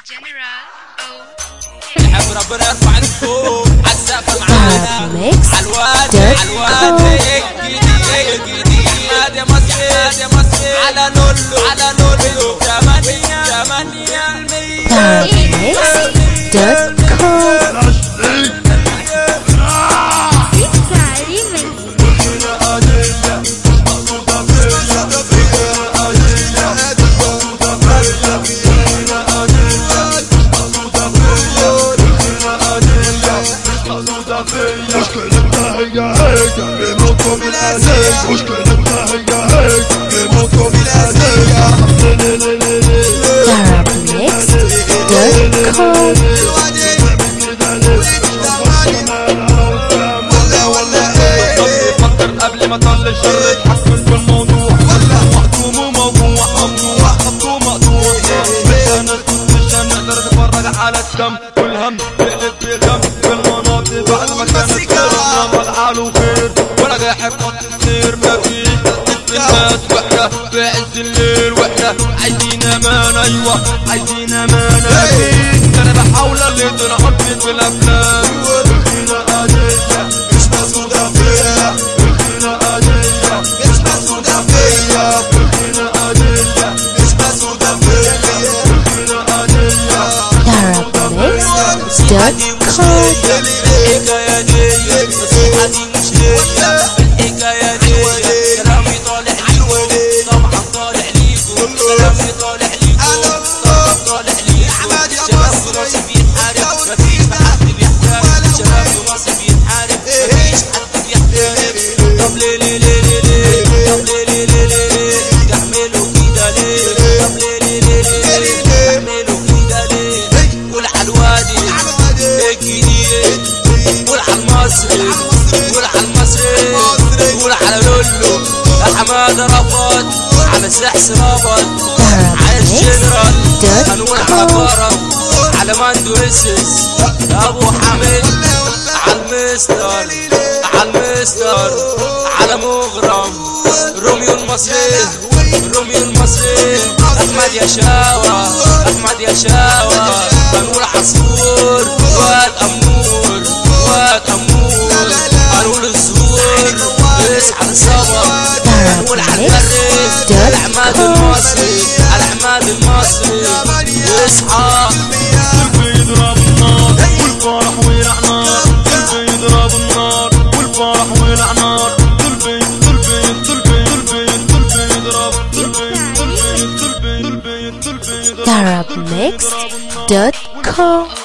نحب ربنا يرفع لفوق عالسقف معانا عالواد الجديد يا مصر على لولو 8% مشكلتنا هي هيك بموتكم الأساسية مشكلتنا هي هيك بموتكم الأساسية فكر قبل ما تطلع الشر تحسن بالموضوع مقطوم وموضوع خطوه مقطوع مش هنقدر نتفرج على الدم والهم بقلب بغم بالمناطق بعد ما كانت خيرنا ملعاله خير ولا جاي حفظ السير ما فيش الناس وحدة في عز الليل وحدة عايزين امان ايوه عايزين امان اكيد انا بحاول اللي تنحط في الافلام الخيرة قادية مش مسؤولة فيا الخيرة قادية مش مسؤولة فيا الخيرة قادية مش مسؤولة فيا الخيرة قادية الحكاية دي نصيحة دي مش ليا الحكاية دي كلامي طالع ليكم طبعا طالع ليكم كلامي طالع ليكم طالع ليكم شباب في مصر بيتحارب مفيش حد بيحترم شباب في مصر بيتحارب مفيش حد بيحترم طب ليه ليه ليه ليه طب ليه ليه ليه ليه تعملوا كده ليه طب ليه ليه ليه ليه تعملوا كده ليه قول على الوادي الجديد قول على المصري قول على المصري قول على لولو يا حماده رفض على سحس رفض على الجنرال هنقول على كرم على ماندو اسس ابو حميد على المستر على مغرم روميو المصري احمد يا شاوى هنقول عصفور واد امور هنقول الزهور يسعى الصبر هنقول على المريخ العماد المصري يصحى قلبي يضرب النار والفرح ويلع نار قلبي يضرب النار والفرح ويلع نار قلبي يضرب Arabmix.com